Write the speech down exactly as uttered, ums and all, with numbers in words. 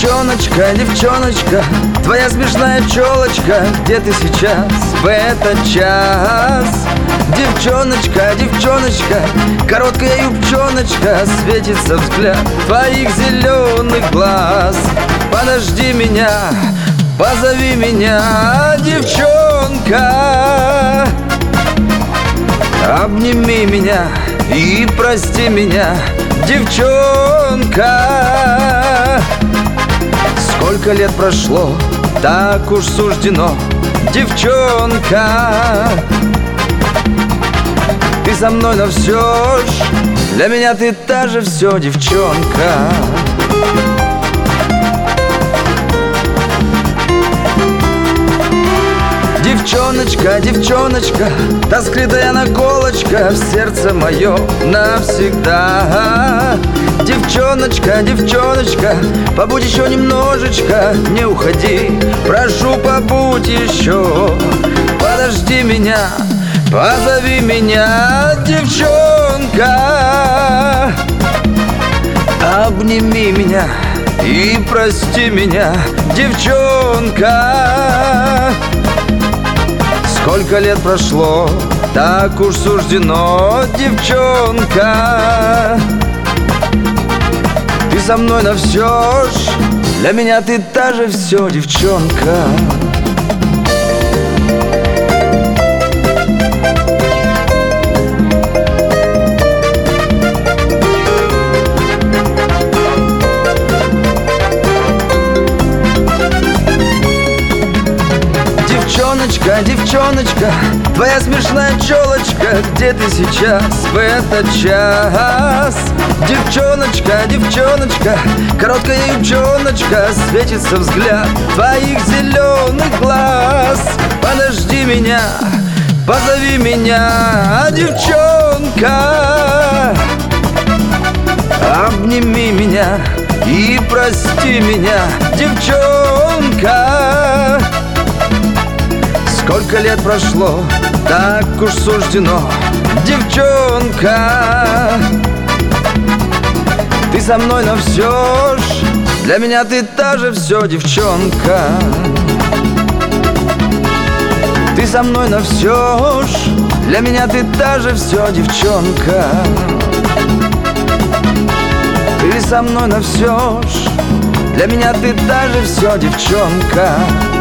Девчоночка, девчоночка, твоя смешная челочка, где ты сейчас в этот час? Девчоночка, девчоночка, короткая юбчоночка, светится взгляд твоих зеленых глаз. Подожди меня, позови меня, девчонка. Обними меня и прости меня, девчонка. Сколько лет прошло, так уж суждено, девчонка. Ты со мной, но все ж для меня ты та же все, девчонка. Девчоночка, девчоночка, та скрытая наколочка в сердце мое навсегда. Девчоночка, девчоночка, побудь еще немножечко, не уходи, прошу, побудь еще. Подожди меня, позови меня, девчонка. Обними меня и прости меня, девчонка. Сколько лет прошло, так уж суждено, девчонка. Ты со мной на все ж, для меня ты та же все, девчонка. Девчоночка, девчоночка, твоя смешная челочка, где ты сейчас в этот час? Девчоночка, девчоночка, короткая юбчоночка, светится взгляд твоих зеленых глаз. Подожди меня, позови меня, девчонка. Обними меня и прости меня, девчонка. Сколько лет прошло, так уж суждено, девчонка. Ты со мной на все ж, для меня ты та же все, девчонка. Ты со мной на все ж, для меня ты та же все, девчонка. Ты со мной на все ж, для меня ты та же все, девчонка.